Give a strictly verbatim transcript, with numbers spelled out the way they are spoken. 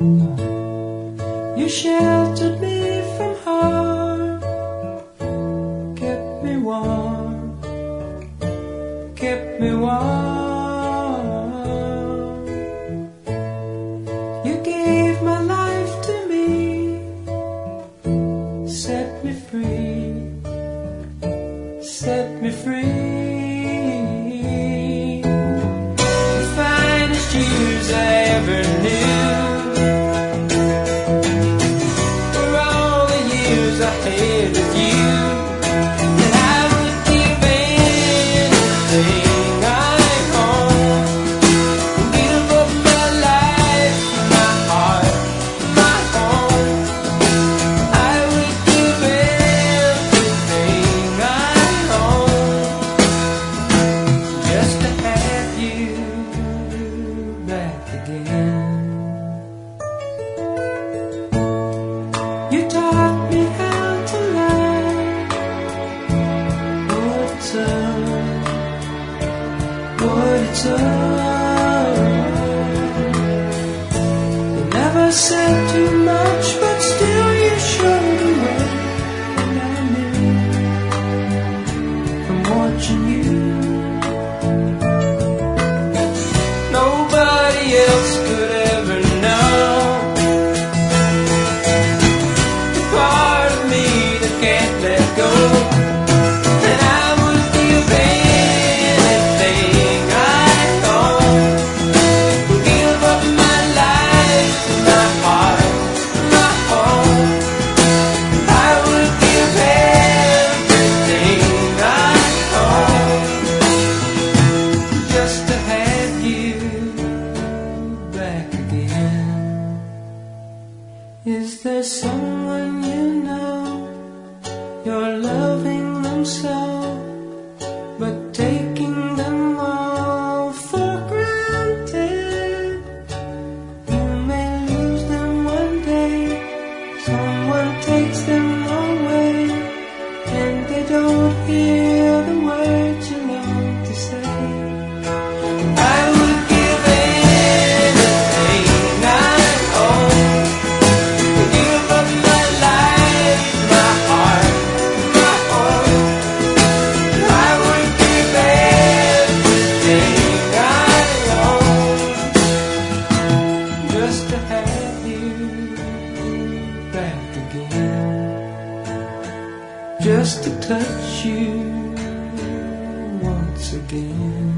You sheltered me from harm, kept me warm, kept me warm. You gave my life to me, set me free, set me free. The finest years I ever knew were all the years I had with you. And I would give anything I own, give up my life, my heart, my home. I would give everything I own just to have you back again. You taught me how to love, what it's up, what it's up. You never said too much, but still you showed the way. And I knew from watching you, nobody else could ever know the part of me that can't let go. And I would give anything I own, give up my life, my heart, my home. I would give everything I own just to have you back again. Is there someone you know, you're loving them so, but taking them all for granted? You may lose them one day, someone takes them away, and they don't hear the words you long to say. I would give anything I own, give up my life, my heart, my home. I would give everything I own just to have you back again, just to touch you once again.